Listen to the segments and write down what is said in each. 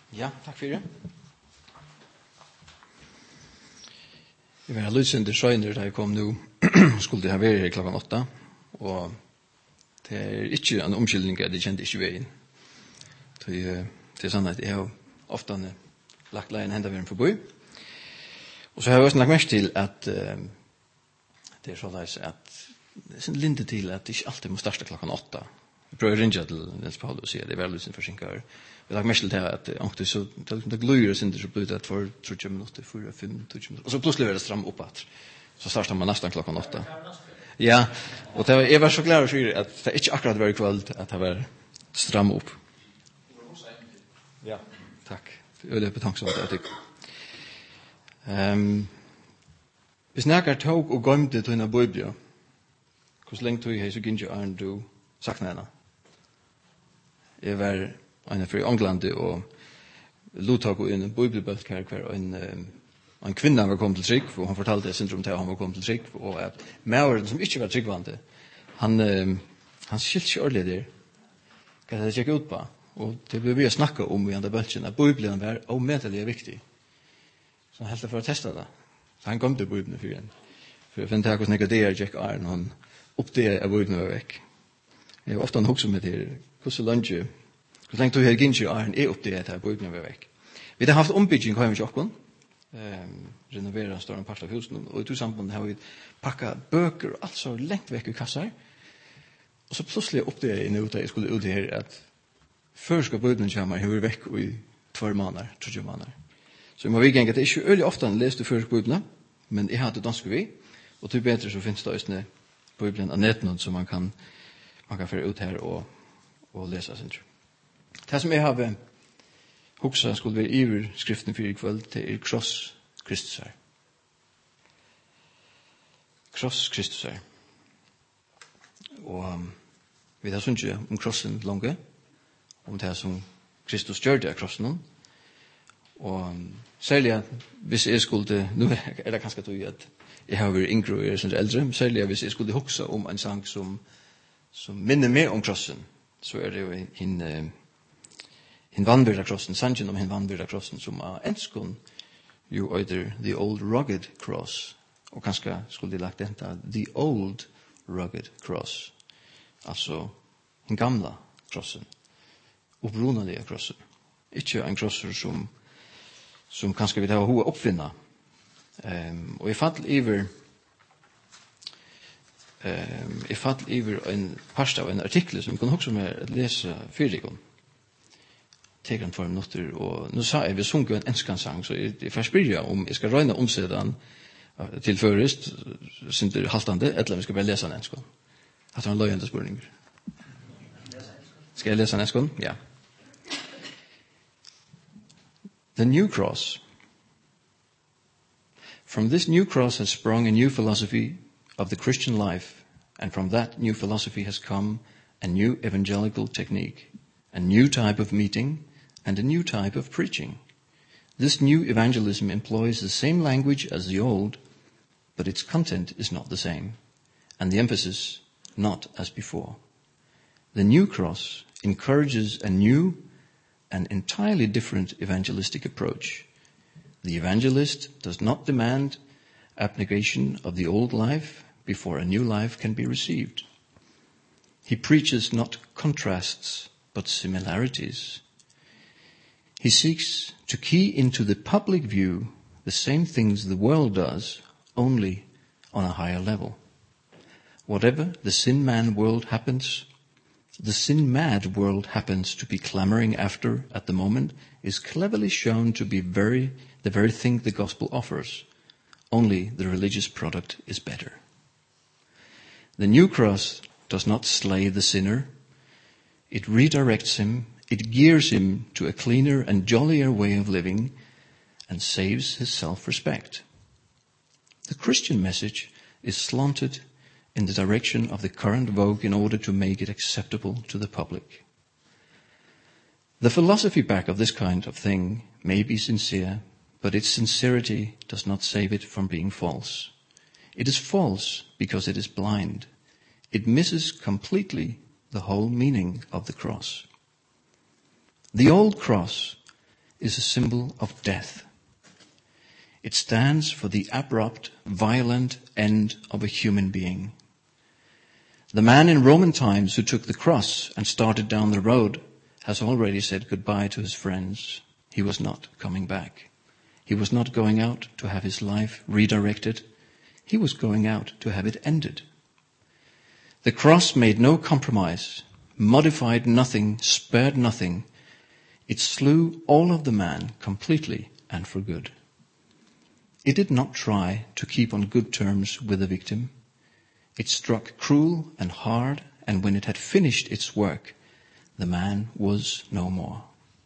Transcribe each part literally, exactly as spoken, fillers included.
Ja, takk for det. Jeg var lydsende skjønner da jeg kom nå, skulle det ha vært her klokken åtta, og det er ikke en omskyldning at jeg kjente ikke veien. Det er sånn at jeg har ofte lagt leien hendet veien forbi. Og så har jeg også lagt mest til at uh, det er sånn at det er sånn linde til at det ikke alltid må starte klokken åtta. Jeg prøver å ringe til Nils Paul og si at det er veldig lydsende forsinket. Vi har lagt mest til det at det så det gløyer oss ikke så blir det for trettiå minutter, fyra, fem, trettiå minutter. Og så plutselig er det stram opp at så starter man nesten klokken åtta. Ja, og det var, jeg var så glad for at det ikke akkurat var i kveld at det var stram opp. Ja, takk. Det er betankt at jeg tykker. Um, hvis nækker tog og gømte til henne bøyblia, hvordan lenge tog jeg så gynner jeg du sakna henne? Jeg var en fra England og lottak og en bøybelbølk her hver en, en kvinne var kommet til trygg, og han fortalte syndrom til han var kommet til trygg, og at mæveren som ikke var tryggvante, han, han skilte ikke ordentlig der, hva det gikk ut på. Og det ble vi å snakke om i andre bølgen, at bøybelen var omedelig viktig. Så han heldte for å teste det. Så han kom til bøybelen for en. For jeg finner til hvordan jeg det gikk er når han oppdager at bøybelen var vekk. Jeg har ofte hokset med til hvordan langt Hvor lenge tog jeg ikke er en er oppdaget at bøybelen var vekk. Vi har haft ombygging hjemme i Kjokken, um, renoveret en større part av husen, og i to samband har vi pakket bøker og alt så lengt vekk i kasser. Og så plutselig oppdaget jeg nå da jeg skulle ut her at før skal bøybelen komme her vekk i tvær måneder, tredje måneder. Så jeg må vi gjenge at det er ikke øyelig ofte han leste før bøybelen, men jeg hadde dansk vi, og til bedre så finnes det også bøybelen av nettene som man kan, man kan føre ut her og, og lese sin tro. Det som jeg har hukset skulle være iver skriften for i kveld, det er Kross Kristus her. Kross Kristus her. Og um, vi har sunnet om krossen lange, om det som Kristus gjør det av krossen. Og um, særlig at hvis jeg skulle, nå er det kanskje tog at jeg har vært yngre og jeg er sånn eldre, men særlig at hvis jeg skulle hukse om en sang som, som minner mer om krossen, så er det jo en, en hin vannbyrda krossen, sangen om hin vannbyrda krossen, som er enskon jo øyder The Old Rugged Cross, og kanskje skulle de lagt denne The Old Rugged Cross, altså hin gamla krossen, opprunalige krossen, ikke en krosser som, som kanskje vi tar hoa oppfinna. Um, og jeg fatt iver um, jeg fatt iver en parst av en artikkel som jeg kunne også med lese fyrikon teker for minutter, og nå sa jeg, vi sunker en enskansang, så jeg, jeg får spørre om jeg skal røyne omsette den til først, synes det er haltende, eller om vi skal bare lese en enskan. At det er en løyende spørninger. Skal jeg lese en enskan? Ja. The New Cross. From this new cross has sprung a new philosophy of the Christian life, and from that new philosophy has come a new evangelical technique, a new type of meeting, and a new type of preaching. This new evangelism employs the same language as the old, but its content is not the same, and the emphasis not as before. The new cross encourages a new and entirely different evangelistic approach. The evangelist does not demand abnegation of the old life before a new life can be received. He preaches not contrasts, but similarities. He seeks to key into the public view the same things the world does, only on a higher level. Whatever the sin-man world happens, the sin-mad world happens to be clamoring after at the moment is cleverly shown to be very the very thing the gospel offers, only the religious product is better. The new cross does not slay the sinner. It redirects him, it gears him to a cleaner and jollier way of living, and saves his self-respect. The Christian message is slanted in the direction of the current vogue in order to make it acceptable to the public. The philosophy back of this kind of thing may be sincere, but its sincerity does not save it from being false. It is false because it is blind. It misses completely the whole meaning of the cross. The old cross is a symbol of death. It stands for the abrupt, violent end of a human being. The man in Roman times who took the cross and started down the road has already said goodbye to his friends. He was not coming back. He was not going out to have his life redirected. He was going out to have it ended. The cross made no compromise, modified nothing, spared nothing. It slew all of the man completely and for good. It did not try to keep on good terms with the victim. It struck cruel and hard, and when it had finished its work, the man was no more.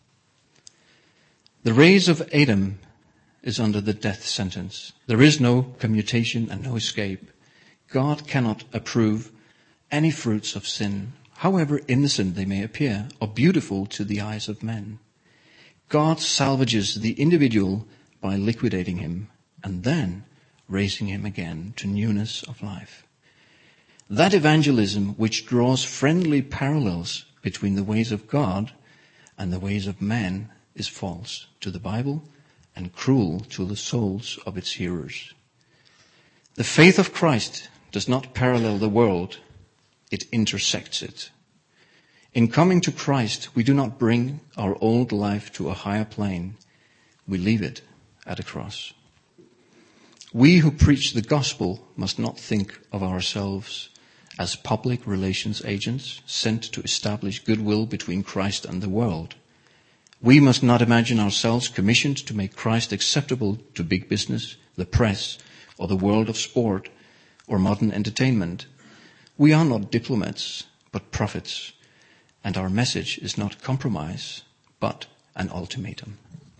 The race of Adam is under the death sentence. There is no commutation and no escape. God cannot approve any fruits of sin, however innocent they may appear, or beautiful to the eyes of men. God salvages the individual by liquidating him, and then raising him again to newness of life. That evangelism which draws friendly parallels between the ways of God and the ways of man is false to the Bible and cruel to the souls of its hearers. The faith of Christ does not parallel the world, it intersects it. In coming to Christ, we do not bring our old life to a higher plane, we leave it at a cross. We who preach the gospel must not think of ourselves as public relations agents sent to establish goodwill between Christ and the world. We must not imagine ourselves commissioned to make Christ acceptable to big business, the press, or the world of sport, or modern entertainment. We are not diplomats, but prophets, and our message is not compromise, but an ultimatum.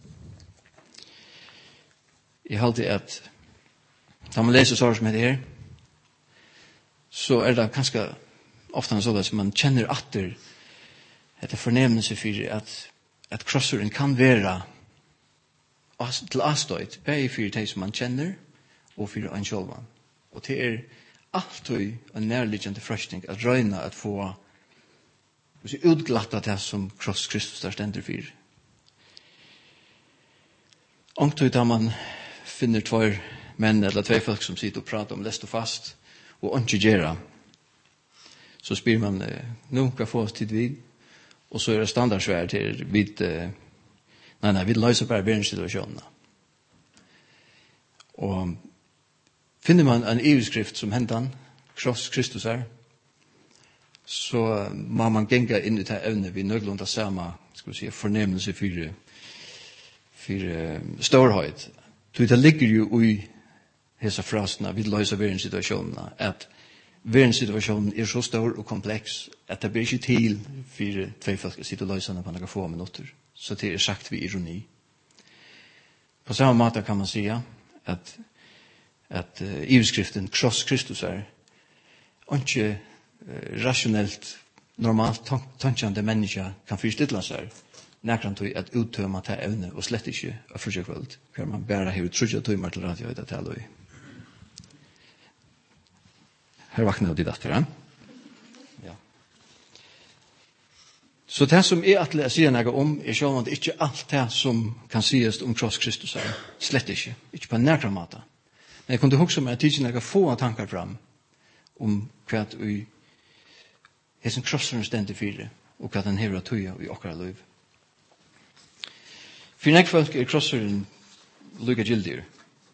Jeg halte at da man leser sår som heter her, så er det ganske ofte sånn at man kjenner atter etter fornemmelse for at, at krosseren kan være til avstøyt, bare for de som man kjenner, og for en selv. Og det er alltid en nærliggende frøsning at røyne at få utglatt av det som kross Kristus der stender for. Omtøy da man finner tvær menn eller tvær folk som sitter og prater om lest og fast, og ikke gjøre, så spyr man nå hva få oss tid vid, og så er det standardsvær til vid, nei, nei, vi løser bare verdenssituasjonen. Og finner man en iveskrift som hentan, kross Kristus er, så må man genga inn i det evne vi nøglunda samme, skal vi si, fornemmelse for, for storhøyt. Så det ligger jo i hesa frasene, vi løser verdenssituasjonen, at verdenssituasjonen er så stor og kompleks, at det blir ikke til for tvei folk å sitte og løse den på noen få minutter. Så det er sagt ved ironi. På samme måte kan man si at, at uh, iveskriften kross Kristus er ikke uh, rasjonelt, normalt tankjande mennesker kan fyrstilla seg nærkant til at uttømme til evne, og slett ikke av frukjøkveld, hver man bare har trudja tøymer til radio i det tale. Her vakner det datter, ja? Ja. Så det som er at jeg sier noe om, er selv om det ikke alt det som kan sies om kross Kristus er. Slett ikke. Ikke på en nærkere måte. Men jeg kunne huske meg at jeg tidligere få tankar fram om hva vi er som krosseren stendig fire, og hva den hever tøya i okkara liv. For nek folk er krosseren lukka gildir.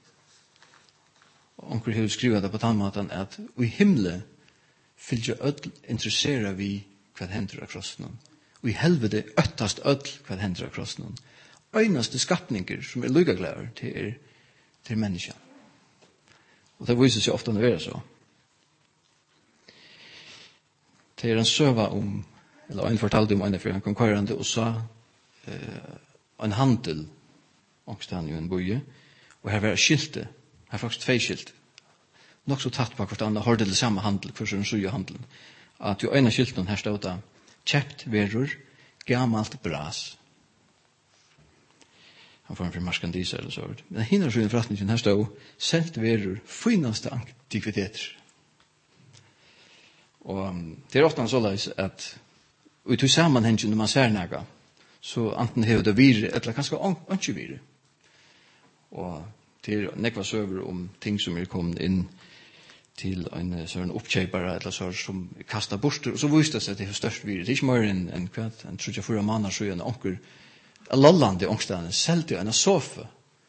Onker har skrivet det på den måten at i himle fylgjer ødel interessera vi hva hender av krossen. Og i helvete øttast ødel hva hender av krossen. Øynaste skapninger som er lukka glæver til, er, til menneska. Og det viser seg ofte å være så. Det er en søva om, eller en fortalte om en for han kom kvarande og sa eh, en handel ångstan i en boje, og her var skilte, her faktisk tvei skilt, nok så tatt på hvert annet, hørte det samme handel, for sånn suge handelen, at jo ene skilten her stod da, kjept verur, gammalt bras. Han får en for marskandise eller så. Men hinner så i forretningen her stod, sendt verur, finaste antikviteter. Og um, det er ofte en såleis at, og i to sammenhengen når man ser nega, så anten hever det vire, eller kanskje ikke vire. Og det er nekva søver om ting som er kommet inn til en sånn oppkjøpere, eller så som kastet bort, og så viste det seg at det er størst vire. Det er ikke mer enn en kvart, en tror jeg fyra måneder så en onker, en lallande ångstene, selte en sofa.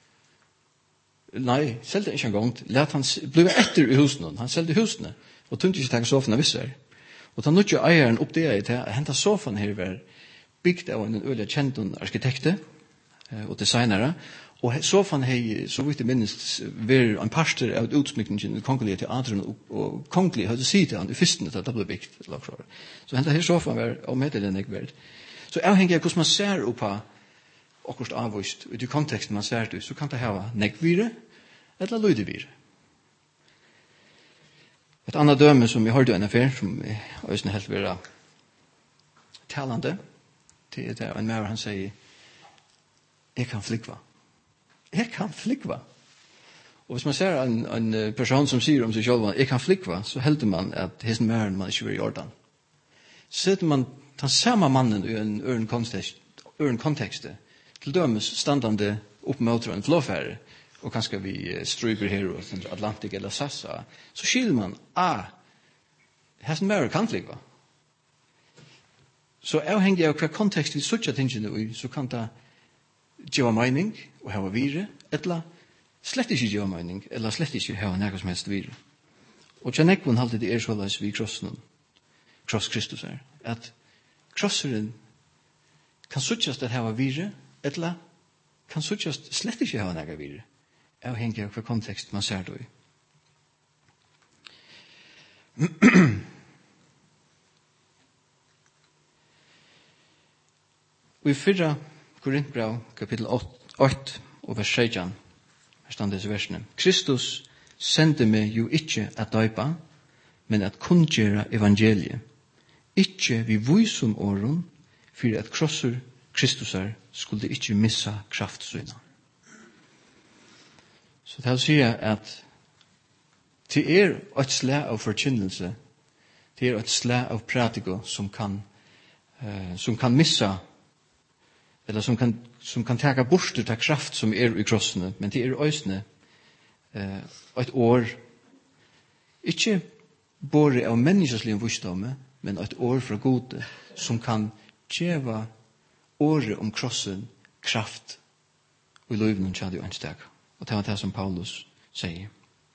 Nei, selte ikke en gang, let han bli etter i husene, han selte husene, og tunte ikke tenke sofaen av visser. Og da nødde eieren opp det til at hentet sofaen her var bygd av en øyelig kjent arkitekte og designere, og sofaen her, så vidt jeg minnes, var en parster av utsmykningen i kongelige teateren, og kongelige hadde sitt til han i fyrstene til at det ble bygd. Så hentet her sofaen var avmeddelig enn jeg vel. Så avhengig av hvordan man ser opp på akkurat avvist, og i konteksten man ser det, så kan det ha nekvire eller lydevire. Et annet døme som jeg hørte en affær, som jeg også helt vil være talende, til det er en mer han sier, jeg kan flikva. Jeg kan flikva. Og hvis man ser en, en person som sier om seg selv, jeg kan flikva, så helder man at hesten mer man ikke vil i orden. Så setter man den samme mannen i en øren kontekst, øren kontekst, til dømes standande opp mot en flåfære, og kanskje vi stryper her og Atlantik eller Sassa, så skiljer man, ah, hesten mer kan flikva. Så avhengig av hva kontekst vi suttja tingene i, så kan det gjøre mening og hava vire, eller slett ikke gjøre mening, eller slett ikke hava nægget som helst vire. Og tjennekvun halte det er såleis vi krossen, kross Kristus er, at krosseren kan suttjast at hava vire, eller kan suttjast slett ikke hava nægget vire, avhengig av hva kontekst man ser det i. Og i fyrra Korintbrev, kapittel åtte, og vers sytten, her stand disse versene. Kristus sendte meg jo ikke at døypa, men at kundgjera evangeliet. Ikke vi vuisum åren, for at krosser Kristusar skulle ikke missa kraftsyna. Så det vil si at det er et slag av forkynnelse, det er et slag av pratiko som kan, uh, som kan missa eller som kan, som kan taka bort ut av kraft som er i krossene, men det er øysene eh, et år, ikke bare av menneskeslige visdomme, men et år fra gode, som kan gjeva året om krossen kraft og i løyven og tjadi og ensteg. Og det var det som Paulus sier.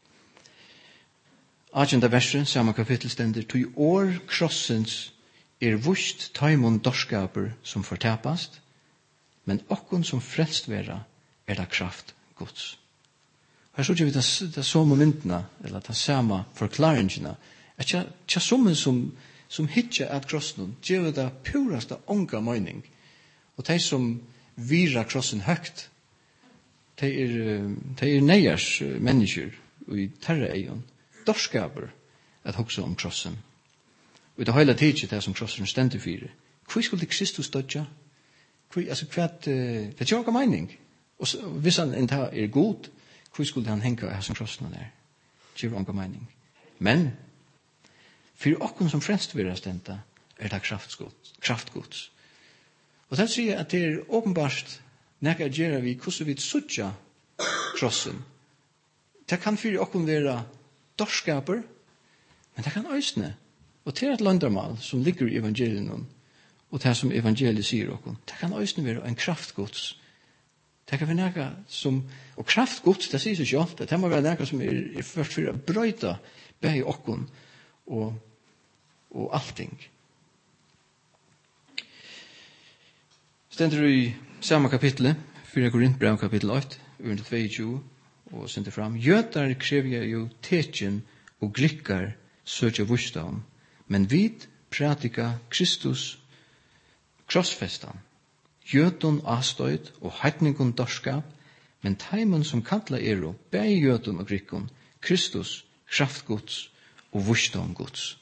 Agenda verset, samme kapittel stender, «Tui år krossens er vust taimon dorskaper som fortapast, men okkon som frelst vera er det kraft Guds.» Her så vi det, det samme myndene, eller det samme forklaringene, at det er som som, som hitjer at krossen, gjør det puraste ånga mening, og de som virar krossen høgt, de er, de er neiers mennesker, og i terre egen, dorskaper at hoksa om krossen. Og i det hele tidset det som krossen stender fire. Hvor skulle Kristus dødja? Altså, kvart, det er ikke mening. Og hvis han ikke er god, hvor skulle han henge av som krossen er? Det er ikke mening. Men, for åkken som fremst vil ha stenta, er det kraftgods. Og det sier at det er åpenbart nekka gjerra vi hvordan vi suttja krossen. Det kan for åkken være dorskaper, men det kan øysne. Og det er et landarmal som ligger i evangelien og det som evangeliet sier okkur. Det kan også være en kraftgods. Det kan være noe som, og kraftgods, det sier seg ikke alltid, det må være noe som er, er først for å brøyta bæg okkur og, og allting. Stender i samme kapitlet, fyra Korintbrev kapittel åtte, under tjueto, og sender fram, Jøtar krever jo tekjen og glikkar søkja vursdagen, men vid pratika Kristus krossfestan, jötun astøyd og heitningun dorskap, men teimen som kalla eru, bæg jötun og grikkun, Kristus, kraftgods og vursdom gods.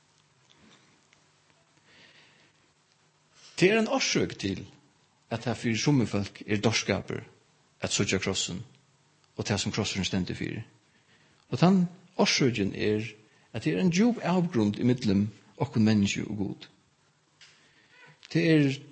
Det er en årsøk til at det for somme folk er dorskaper at søkja krossen, og det som krossen stender for. Og den årsøken er at det er en djup avgrund i middelen okkun menneske og god. Det er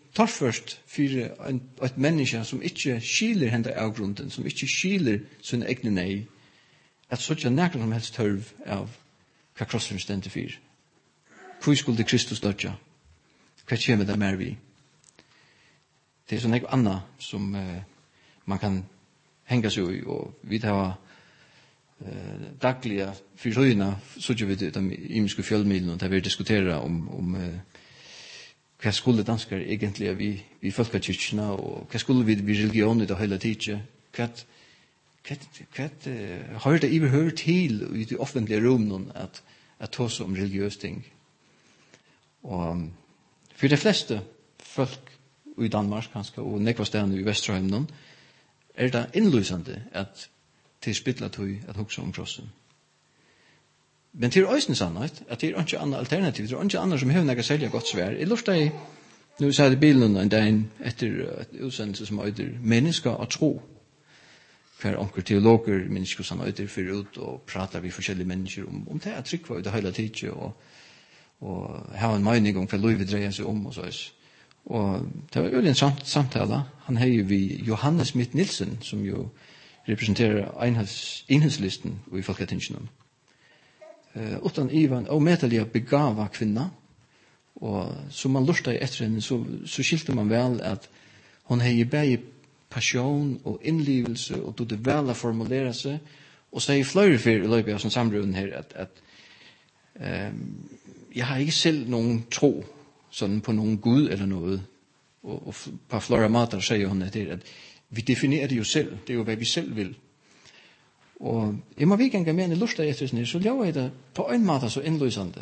torførst for en, et menneske som ikke skiler henne av grunden, som ikke skiler sin egne nei, at så ikke nærkere som helst tørv av hva krossen stender for. Hvor skulle Kristus dødja? Hva kommer det mer vi? Det er sånn noe annet som uh, man kan hänga sig i, och vi tar eh, dagliga förröjna så att vi det de imiska fjällmedlen och där vi diskuterar om om eh, vad skulle danskar egentligen vi vi folkakyrkorna och vad skulle vi vi religion det hela tiden vad vad vad har det överhuvud till i det offentliga rummen att att ta om religiösa ting. Och för de flesta folk i Danmark kanske och nekvasterne i Västerhamn er det innlysende at til spytla tog at hugsa om krossen. Men til øysen sannhet, at det er ikke annet alternativ, det er ikke annet som hevner selja godt svær. Jeg lurte deg, nå sa det bilen en dag etter et utsendelse som øyder mennesker og tro. Hver onker teologer, mennesker som øyder fyrir ut og prater vi forskjellige mennesker om, om det er trykk var det hele tiden og, og ha en mening om hva livet dreier seg om og så. Og det var jo en samt, samtale. Han har jo vi Johannes Mitt Nilsen, som jo representerer enhets, enhetslisten i Folketingenen. Uh, utan Ivan, og medelig begava kvinna, og som man lurte etter henne, så, så skilte man vel at hun har begge passion og innlivelse, og tog det vel å formulere seg, og sier flere fyr i løpet av sånn samrøven her, at, at um, jeg har ikke selv noen tro, sånn på noen Gud eller noe, og, og på flere måter sier hun etter at vi definerer det jo selv, det er jo hva vi selv vil. Og jeg må vi ikke mene lust etter sånn, så gjør jeg det på en måte så innløsende.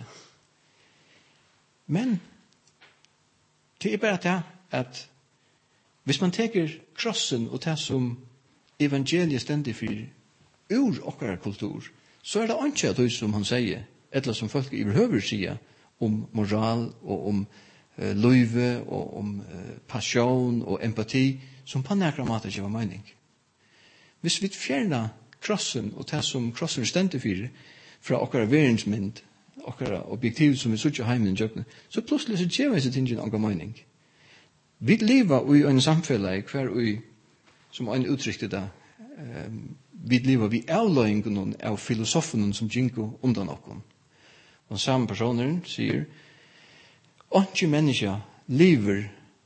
Men det er bare det at hvis man teker krossen og det som evangeliet stendig for ur okkar kultur, så er det ikke at det som han sier, eller som folk i behøver sier, om moral og om uh, løyve og om uh, passion og empati som på nærkere måte ikke var mening. Hvis vi fjerner krossen og det som krossen stender for fra okkara veringsmynd, okkara objektiv som vi sutter heimen i jøkken, så plutselig så gjør vi seg tingene okkara mening. Vi lever i en samfunn hver vi, som en uttrykte det, um, vi lever vi avløyingen av filosofen som gjenker undan okken. Og samme personer sier, «Åndsje mennesker lever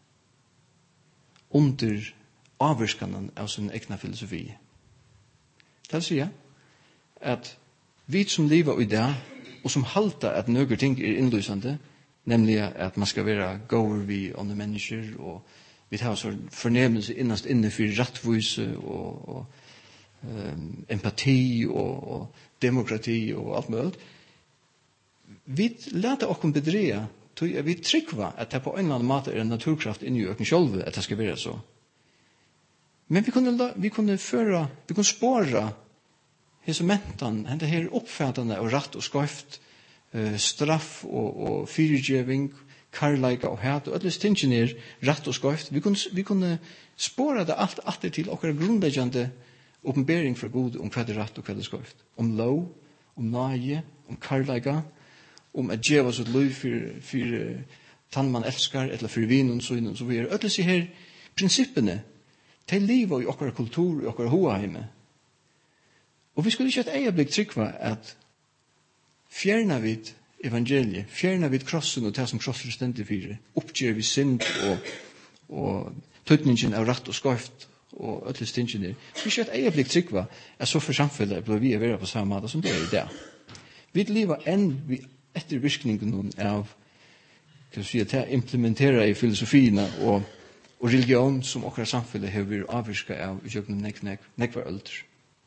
under avvirskanen av sin egna filosofi». Det vil si at vi som lever i det, og som halter at nøkker ting er innlysende, nemlig at man skal være gåer vi andre mennesker, og vi tar så fornemmelse innast inne for rettvise og, og um, empati og, og demokrati og alt mulig. Vi lærte okkur bedreia, vi tryggva at det på en eller annen måte er en naturkraft inni økken sjølve at det skal være så. Men vi kunne, vi kunne føre, vi kunne spåre hese mentan, hente her oppfattende og rett og skøyft, uh, straff og, og fyrirgjeving, karlaika og hat, og alle stingene er rett og skøyft. Vi kunne, vi kunne spåre det alt atter til okkar grunnleggjande oppenbering fra Gud om hva det er rett og hva det er skøyft. Om lov, om nage, om karlaika, om at djeva sitt liv for, for uh, tann man elskar, eller for vinen og så så videre. Alle disse her prinsippene, til livet i okkar kultur, i okkar hoaheime. Og vi skulle ikke et øyeblikk tryggva at fjerna vid evangeliet, fjerna vid krossen og det som krosser stendig fire, oppgjer vi synd og, og tøtningen av rett og skøyft og ødelig stingene. Vi skulle ikke et øyeblikk tryggva at så for samfunnet blir vi være på samme måte som det er i dag. Vi lever enn vi etter virkningen av kan si, at jeg implementerer i filosofien og, og religion som okkar samfunnet har vært avvirket av i kjøkken nek, nek, nekvar ølter.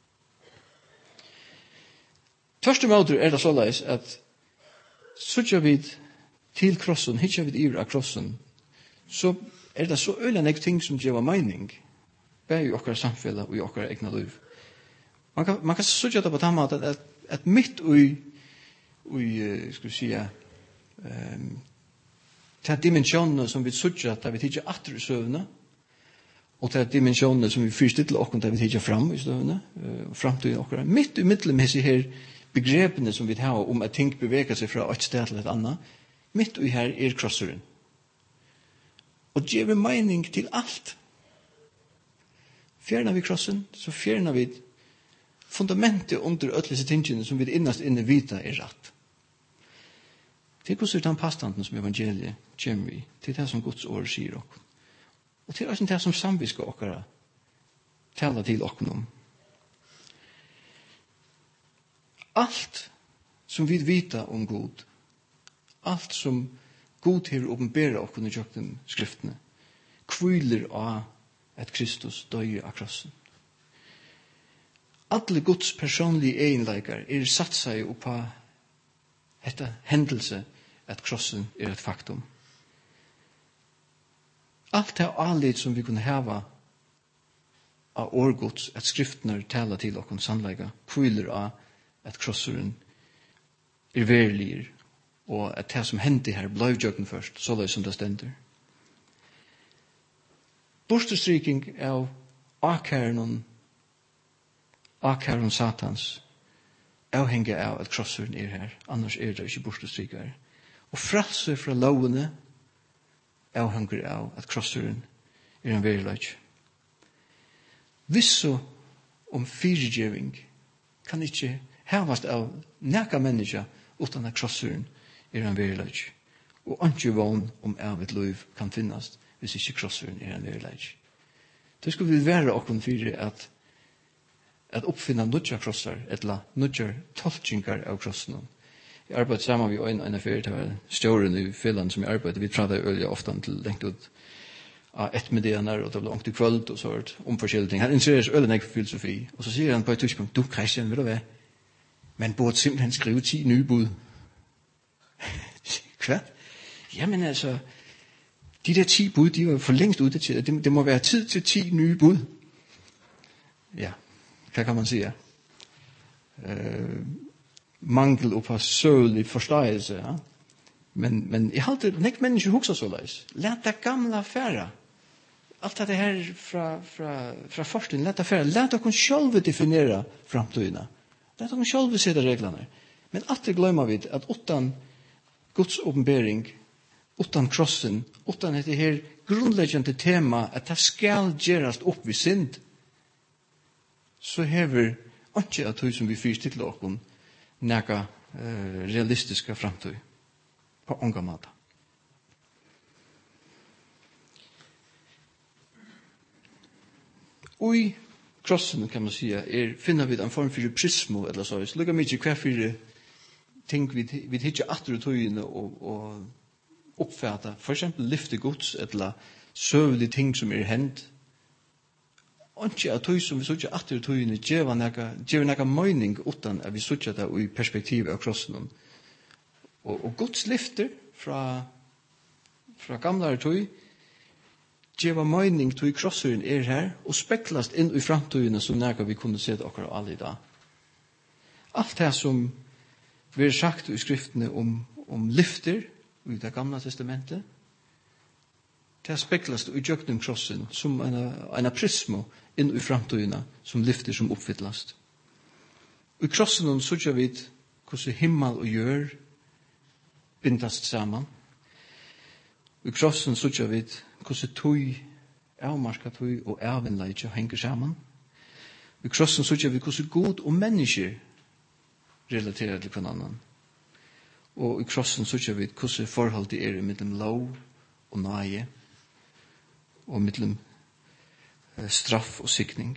Første måter er det såleis at sutja vid til krossen, hitja vid ivra av krossen, så er det så øyla nek ting som gjør mening bare i okkar samfunnet og i okkar egna liv. Man kan, man kan sutja det på den måten at, at mitt i og skal vi si um, til dimensjonene som vi sutja da vi tidser atter i søvne og til dimensjonene som vi fyrstiller okken da vi tidser fram i søvne uh, fram til okkar midt i middelen med disse her begrepene som vi har om at ting beveger seg fra et sted til et annet midt i her er krosseren og gjør mening til alt. Fjerner vi krossen, så fjerner vi fundamentet under ødelse tingene som vi innast inne vita er rett. Det er hvordan den påstanden som evangeliet kommer i, til det som Guds ord sier oss. Og til det som samviska okkara tala til okken om. Alt som vi vita om Gud, alt som Gud har åpenbæret okken i kjøkken skriftene, kviler av at Kristus døyer av krossen. Alle Guds personlige egenleikar er satt seg på dette hendelse at krossen er et faktum. Alt det anlitt som vi kunne hava av årgods, at skriftene taler til okken sannleika, kviler av at krosseren er verilig, og at det som hendte her ble jøkken først, så det som det stender. Bortestryking av akkæren akkæren satans avhenger av at krosseren er her, annars er det ikke bortestrykere. Og frelse fra lovene avhenger av at krosseren er en verilig. Visso om fyrirgeving kan ikke hevast av næka menneska utan at krosseren er en verilig. Og ikke vogn om av et liv kan finnast hvis ikke krosseren er en verilig. Det skulle vi være okken fyrir at at oppfinna nudja krossar, etla nudja tolkingar av krossen. Jeg arbeidde sammen med en en affær, det var stjåren i Finland som jeg arbeidde, vi pratet øyelig ofte til lengt ut av ettermiddagen, og det ble langt i kvöld, og så var det om forskjellige ting. Han insisterer øyelig nek for filosofi, og så sier han på et tidspunkt, du Christian, vil du være? Man burde simpelthen skrive ti nye bud. Hva? Jamen altså, de der ti bud, de var for længst uddateret. Det, det må være tid til ti nye bud. Ja, hvad kan man sige? Øh, mangel på søvlig forståelse. Ja? Men, men jeg har alltid, nek mennesker hukser så løs. Lad det gamle affære. Alt det her fra, fra, fra forskningen, lad det affære. Lad dere selv definere fremtidene. Lad dere selv sette reglene. Men alltid glemmer vi at utan Guds åpenbering, utan krossen, utan dette her grunnleggende tema, at det skal gjøres opp ved synd, så hever ikke at det som vi fyrer til åkken nægge uh, realistiske fremtid på unga måte. Og i krossen, kan man si, er, finner vi en form for prismo, eller så. Så lukker vi ikke hver for ting vi, vi hittar atter tøyene og, og oppfatta, for eksempel lyfte gods, eller søvlige ting som er hendt. Og ikke at tøy som vi sutja atter tøyene gjør nekka mening utan at vi sutja det i perspektiv av krossen. Og, og gods lyfter fra, fra gamle tøy gjør mening tøy krosseren er her og speklast inn i framtøyene som nekka vi kunne se det akkurat alle i dag. Alt det som vi har sagt i skriftene om, om lyfter i det gamle testamentet, det speklast i djøkning krossen som en, en prismo inn i framtøyene som lyfter som oppfyllast. I krossen så gjør vi hvordan himmel og jør bindast sammen. I krossen så gjør vi hvordan tøy, avmarska tøy og avvinnleitje henger sammen. I krossen så gjør vi hvordan god og mennesker relaterer til hver annan. Og i krossen så gjør vi hvordan forhold det er mellom lov og nøye, og mellom eh, straff og sikning.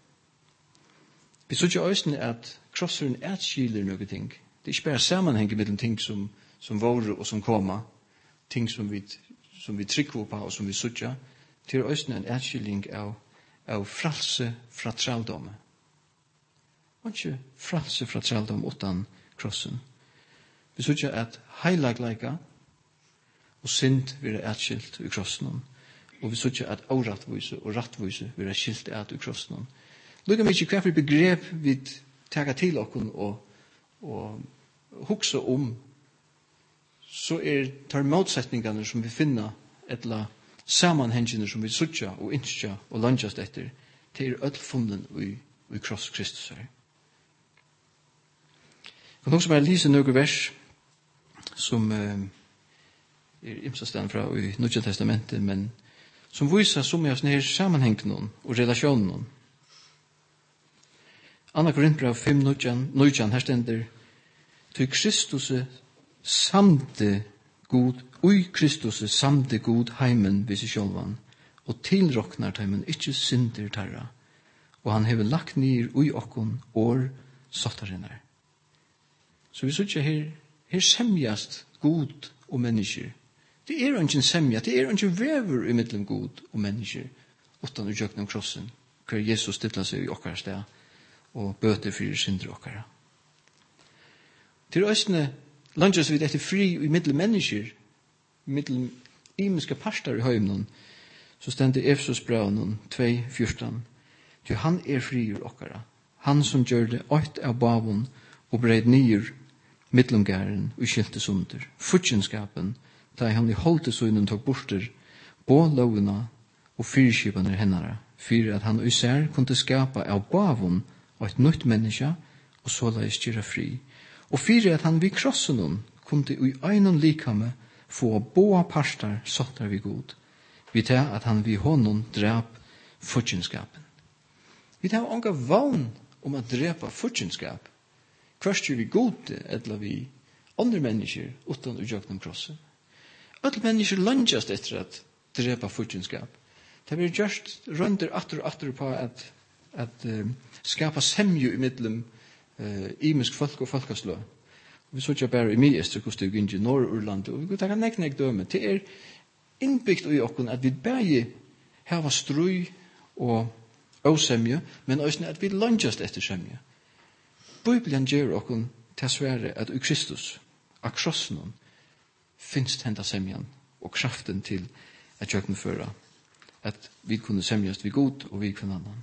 Vi så gjør også at krosseren atskiler noen ting. Det er ikke bare sammenhenger mellom ting som, som våre og som kommer, ting som vi, som vi trykker på og som vi sutja, til er også en atskiling av, av fralse fra traldomme. Og ikke fralse fra traldom utan krossen. Vi sutja at heilagleika og synd vil være atskilt i krossen, og vi sutja at avrattvise og rattvise vil være skilt at i krossen. Lukka mig ikke hva for begrep vi tager til okken og, og huksa om, så er tar motsetningene som vi finner etla sammanhengene som vi sutja og innskja og landjast etter, til er ødel funden i, i kross Kristus her. Jeg kan også bare lise noen vers som uh, er imsastan fra i Nødja Testamentet, men som viser som jeg snir sammenhengen og relasjonen. Anna Korintbrev fem nøytjan, her stender, til Kristus samde god, ui Kristus samde god heimen vid seg sjálvan, og tilroknar heimen ikkje synder tarra, og han hever lagt nir ui okkon år sottarinnar. Så vi sykja her, her semjast god og mennesker. Det er ikke en semja, det er ikke vever i middelen god og mennesker, utan å gjøkne om krossen, hver Jesus stilla seg i okkara sted, og bøter fyrir synder okkara. Til østene langes vi dette fri i middelen mennesker, i middelen imiske pastor i høymnen, så stender Efesos braun to fjorton, til han er fri ur okkara, han som gjør det åt av bavun og breid nyer middelomgæren og skilte sunder, futjenskapen, da han i holdt søgnen tok borter, på lovene og fyrkjipene hennara, for at han især kunne skapa av bavun og et nytt menneske, og såleis gjøre fri. Og for at han vid krossen kunne i egnon likame få boa parstar sottar vi god, vi tar at han vid honom drap futjenskapen. Vi tar ånga vagn om at drepa futjenskap, først vi gode, eller vi andre mennesker, utan å gjøre dem krossen. Alle mennesker langast etter at drepa futjenskap. Det blir gjørst rønder atter og atter på at, at uh, skapa semju i middelen uh, imisk folk og folkaslå. Vi så ikke bare i mye ester hvordan det gikk i Nord-Urland, og vi kan ta nek nek døme. Det er innbyggt i okken at vi bare hava strøy og åsemje, men også at vi langast etter semje. Bibelen gjør okken til svære at i Kristus, av krossen, finst henda semjan og kraften til at kjøkkenføre, at vi kunne semjast vi god og vi kunne annan.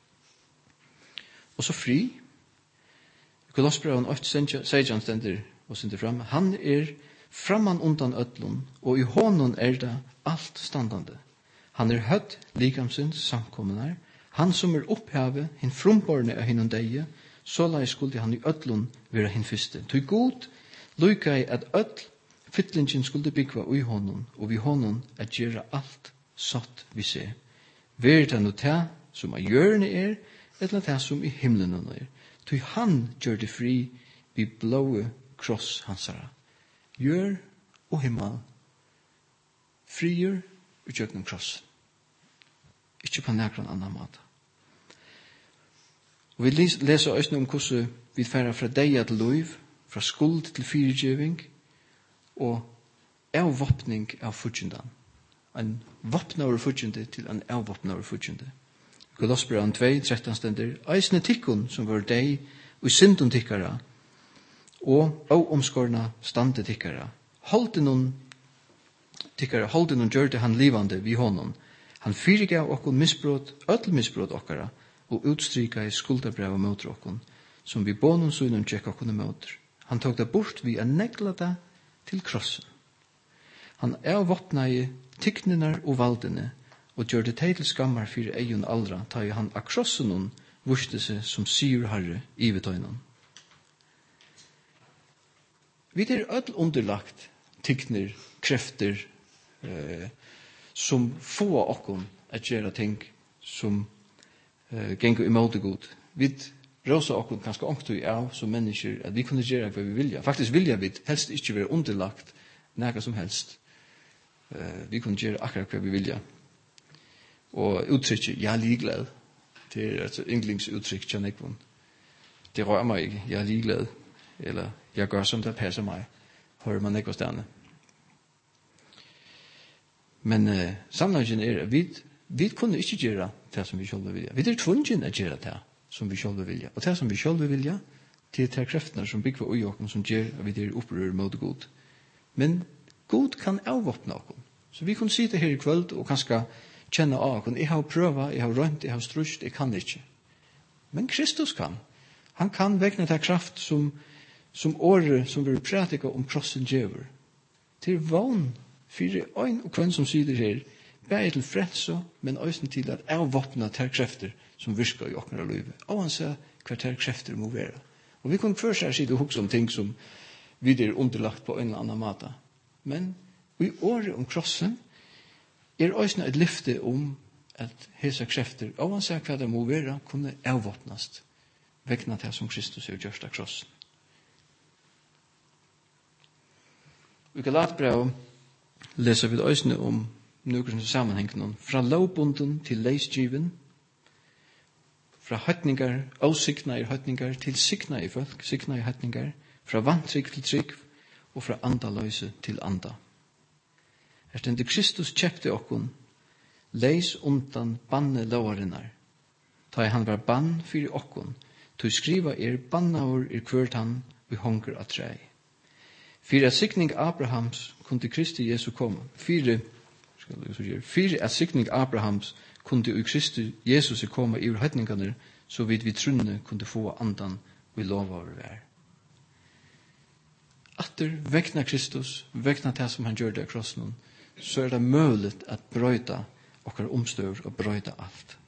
Og så fri, Kolossbrevet åtte sejan stender og sender fram, han er framman undan ödlun, og i honom er det alt standande. Han er hødd likamsins samkommunar, han som er opphavet, hin frumborne av hinnom deie, så lai skulle han i ödlun være hin fyrste. Tog god, lukka i at ödl, fytlingen skulle byggva i honom, og vi honom at gjøre alt satt vi se. Ver det no ta som av hjørne er, eller ta som i himmelen er. Tog han gjør det fri vi blåe kross hansara. Gjør og himmel frigjør utgjøkning kross. Ikke på nærkron annan måte. Og vi leser også om hvordan vi færer fra deia til lov, fra skuld til fyrirgjøving, og avvåpning av futjendan. En våpnaver futjende til en avvåpnaver futjende. Kolossbrevet to tretton stender, eisne tikkun som var deg, og syndun tikkara, og av omskårna stande tikkara. Holde noen tikkara, holde noen gjør det han livande vi honom. Han fyrirgav okkon misbrot, öll misbrot okkara, og utstryka i skuldabrev mot okkon, som vi bånum sunnum tjekk okkon mot. Han tok det bort vi er neglada til krossen. Han avvåpnade tikknenar og valdene, og gjør det til skammar fyrir eion aldra, ta i han akrossen vurste seg som sier herre i vetøynen. Vi er ødel underlagt tikkner, krefter, eh, som få okkon at gjøre ting som eh, gengur i måte god. Vi rosa okkon kanskje ångtøy av som mennesker at vi kunne gjøre hva vi vilja. Faktisk vilja vi helst ikke være underlagt næga som helst. Eh, vi kunne gjøre akkurat hva vi vilja. Og uttrykket, jeg er ligeglad. Det er et yndlingsuttrykk, kjenner jeg på. Det rører meg ikke, jeg er ligeglad. Eller, jeg gør som det passer meg. Hører man ikke hos denne. Men uh, sammenhengen er, vi, vi kunne ikke gjøre det som vi selv vilja. Vi er tvungen å gjøre det som vi selv vilja. Og det som vi selv vilja, det er kreftene som bygger ui okken, som gjør at vi er opprører mot god. Men god kan avvåpne okken. Så vi kunne sitte her i kveld og kanskje kjenne av okken. Jeg har prøvet, jeg har rønt, jeg har strusht, jeg kan ikke. Men Kristus kan. Han kan vekne til kraft som, som året som vil pratika om krossen djever. Til vogn, fire øyn og kvann som sider her, bare til frelse, men også til at avvåpne til krefter som virker i okkene av livet. Og han sier hva til krefter må være. Og vi kan først her sitte og hukse om ting som vi er underlagt på en eller annen måte. Men i året om krossen, er også et lyfte om at hese krefter, oansett hva det må være, kunne avvåpnast vegna til som Kristus er gjørst av krossen. Vi kan lade brev leser vi også om noen sammenhengen fra lovbunden til leisgiven, fra høytningar, avsikna i høytningar til sikna i folk, sikna i høytningar, fra vantrykk til trykk, og fra andaløse til anda. Her stendte Kristus kjepte okkon, leis undan banne lovarinnar. Ta han var bann fyrir okkon, to skriva er bannaur er kvørt han vi honker av trei. Fyrir at sikning Abrahams kunde Kristi Jesu komme. Fyrir, skal jeg sige, fyrir at sikning Abrahams kunde i Kristi Jesus komme i høytningarna, så vidt vi trunne kunde få andan vi lovar vær. Atter vekna Kristus, vekna det som han gjør det av krossen, så er det mulig at brøyta okkar omstør og brøyta alt.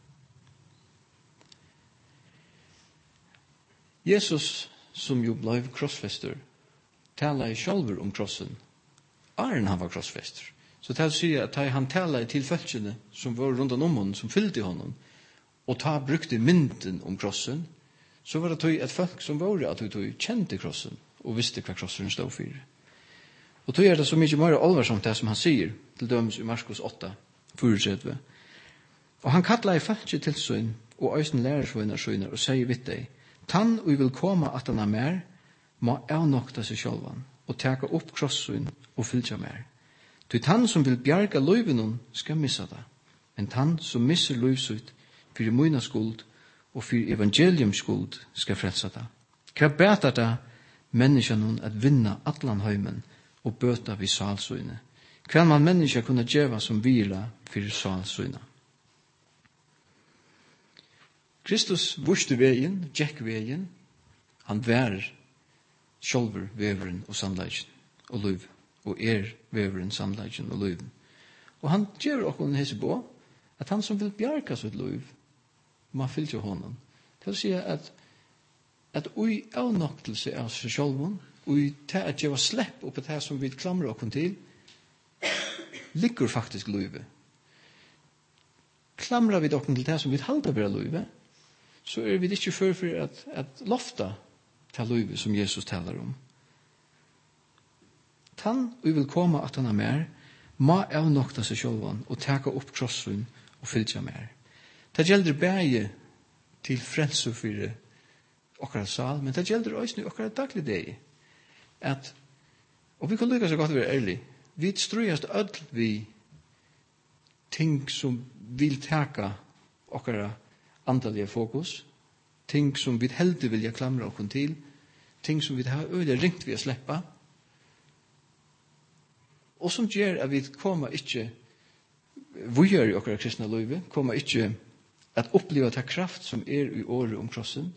Jesus, som jo ble krossfester, talar i sjálfur om krossen, Arn han var krossfester. Så det sier at han talar til følgene som var rundt om honom, som fyllde honom, og ta brukte mynden om krossen, så var det tog et folk som var at de kjente krossen, og visste hva krossen stod for. Og tog er det så mye mer alvarsomt det som han sier, til dømes i Marskos åtta, fyrtretve. Og han kallar i falske tilsyn, og øysen lærersvøyner søyner, og sier vidt deg, tann og vil komme at han er mer, må avnokta seg sjálvan, og teka opp krossen og fylgja mer. Til tann som vil bjarga løyven skal missa det, men tann som misser løyvsut, fyrir møyna skuld, og fyrir evangeliums skuld, skal frelsa det. Hva betar det menneskene at vinna atlan høymen, og bøta vid salsøyne? Hva man mennesker kunne djeva som vila fyrir salsøyne? Kristus vurste veien, gjekk veien, han vær sjálfur veveren og sandleggjen og løyv, og er veveren, sandleggjen og løyven. Og han gjør okkur hese på, at han som vil bjarga sitt løyv, må fylgja honom. Det vil si at at ui avnoktelse av seg sjálfun, ui til at gjeva slepp opp det som vi klamrer okkur til, ligger faktisk løyve. Klamrer vi okkur til det som vi halda vera løyve, så er vi ikke før for at, at lofta til løyve som Jesus talar om. Tann vi vil komme at han er mer, må avnokta seg sjálfun og teka opp krossun og fylgja mer. Det gjelder bæge til frelse for okkara sal, men det gjelder også okkara daglig deg. At, og vi kan lykke så godt være ærlig, vi strøyast ødel vi ting som vil teka okkara andalige fokus, ting som vi heldig vilja klamra okkur til, ting som vi har øyelig ringt vi å sleppa, og som gjør at vi kommer ikke vujer i okkara kristna løyve, kommer ikke at oppleva ta kraft som er i året om krossen.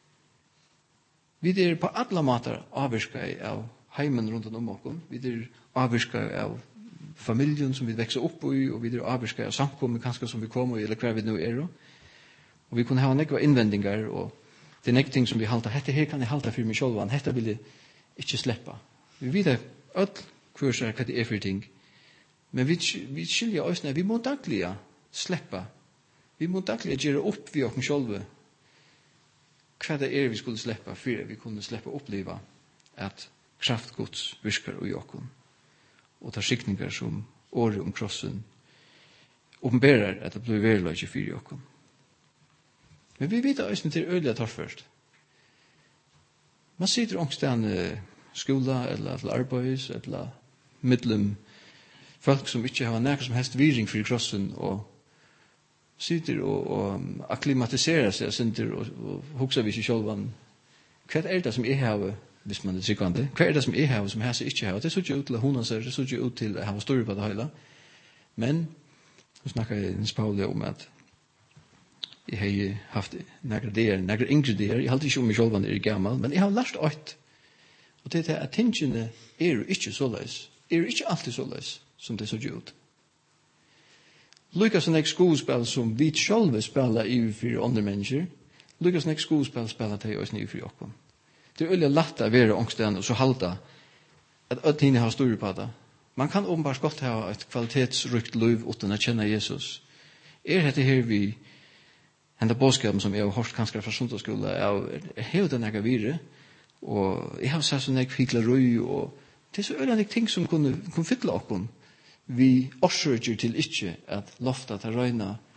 Vi er på alle måter avvirka av heimen rundt om okkur. Vi er avvirka av familien som vi vekser opp i, og vi er avvirka av samkommet kanskje som vi kommer i, eller hver vi nå er. Og vi kunne ha nekva innvendingar, og det er nekva ting som vi halta. Hette her kan jeg halta for meg sjálvan. Hette vil jeg ikke sleppa. Vi vet at hver seg hva det er for ting. Men vi, vi skiljer oss når vi må daglig sleppa. Vi må daglig gjøre opp vi oss sjálve hva det er vi skulle sleppa for vi kunne sleppa oppleva at kraftgods virkar i oss og tar skikningar som året om krossen åpenberer at det blir verløyge for i oss. Men vi vet også til øyelig torførst. Man sitter ångsten skola eller til arbeids eller middelen folk som ikke har nærmere som helst viring for krossen og sitter og, og akklimatiserer seg sitter og, og hukser vi seg selv hva er det som jeg har hvis man er sikkert hva er det som jeg har som jeg ikke har det så ikke ut til å hona seg det så ikke ut til å ha større på det hele men nå snakker jeg Nils Pauli om at jeg har haft nægre der nægre yngre der jeg har alltid ikke om meg selv når jeg er gammel men jeg har lært alt og det er at tingene er jo ikke så løs er jo ikke alltid så løs som det så ikke ut. Lukas en ek skuespill som vi själva spelar i för andra människor. Lukas en ek skuespill spelar till oss nu för oss. Det är öliga lätta att vara ångsten och så halta att öttinne har stor på det. Man kan åpenbart godt ha et kvalitetsrykt liv uten å kjenne Jesus. Er dette her vi henda bådskapen som jeg har hørt kanskje fra sundagsskolen, jeg har jo den jeg videre, og jeg har sett sånn jeg hyklerøy, og det er så øyne ting som kunne, kunne fylle oppen. Vi orsøker til ikke at lofta til røyna